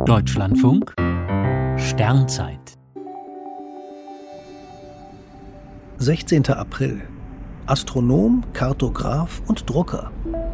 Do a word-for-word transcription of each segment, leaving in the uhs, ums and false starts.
Deutschlandfunk Sternzeit sechzehnter April. Astronom, Kartograf und Drucker.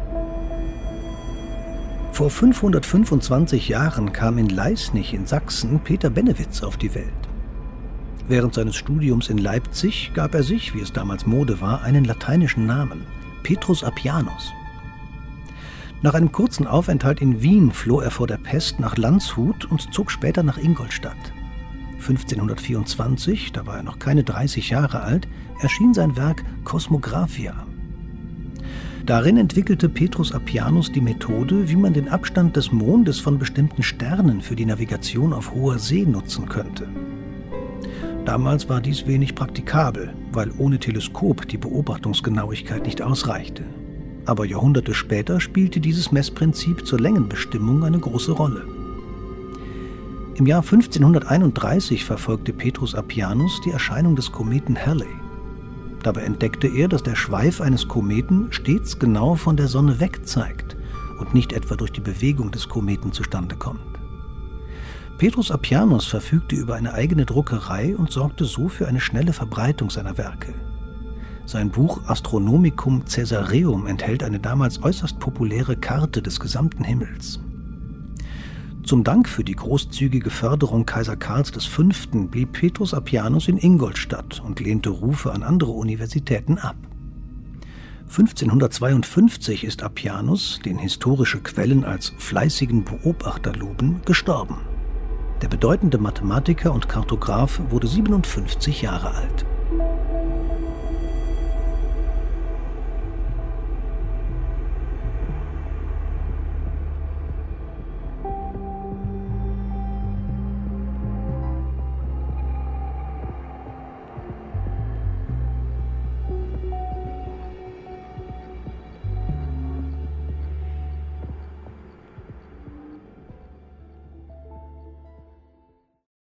Vor fünfhundertfünfundzwanzig Jahren kam in Leisnig in Sachsen Peter Benewitz auf die Welt. Während seines Studiums in Leipzig gab er sich, wie es damals Mode war, einen lateinischen Namen: Petrus Appianus. Nach einem kurzen Aufenthalt in Wien floh er vor der Pest nach Landshut und zog später nach Ingolstadt. fünfzehnhundertvierundzwanzig, da war er noch keine dreißig Jahre alt, erschien sein Werk Cosmographia. Darin entwickelte Petrus Appianus die Methode, wie man den Abstand des Mondes von bestimmten Sternen für die Navigation auf hoher See nutzen könnte. Damals war dies wenig praktikabel, weil ohne Teleskop die Beobachtungsgenauigkeit nicht ausreichte. Aber Jahrhunderte später spielte dieses Messprinzip zur Längenbestimmung eine große Rolle. Im Jahr fünfzehnhunderteinunddreißig verfolgte Petrus Appianus die Erscheinung des Kometen Halley. Dabei entdeckte er, dass der Schweif eines Kometen stets genau von der Sonne weg zeigt und nicht etwa durch die Bewegung des Kometen zustande kommt. Petrus Appianus verfügte über eine eigene Druckerei und sorgte so für eine schnelle Verbreitung seiner Werke. Sein Buch Astronomicum Caesareum enthält eine damals äußerst populäre Karte des gesamten Himmels. Zum Dank für die großzügige Förderung Kaiser Karls des Fünften blieb Petrus Appianus in Ingolstadt und lehnte Rufe an andere Universitäten ab. fünfzehnhundertzweiundfünfzig ist Appianus, den historische Quellen als fleißigen Beobachter loben, gestorben. Der bedeutende Mathematiker und Kartograf wurde siebenundfünfzig Jahre alt.